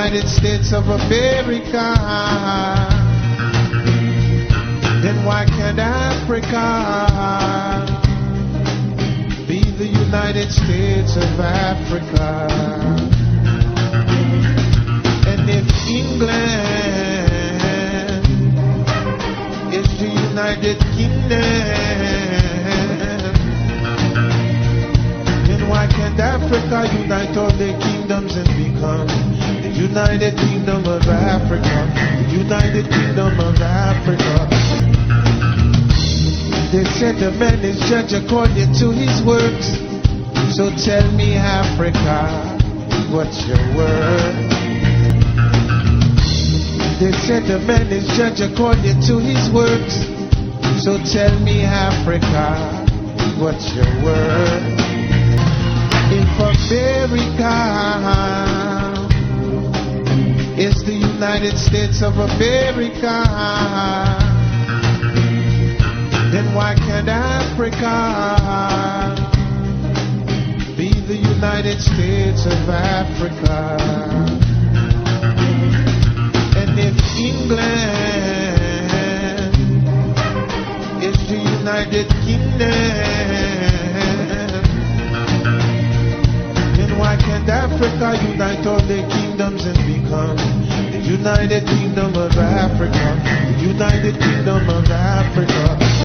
United States of America, then why can't Africa be the United States of Africa? And if England is the United Kingdom, why can't Africa unite all the kingdoms and become the United Kingdom of Africa? The United Kingdom of Africa. They said the man is judged according to his works. So tell me, Africa, what's your word? They said the man is judged according to his works. So tell me, Africa, what's your word? If America is the United States of America, then why can't Africa be the United States of Africa? And if England is the United Kingdom, why can't Africa unite all the kingdoms and become the United Kingdom of Africa? The United Kingdom of Africa.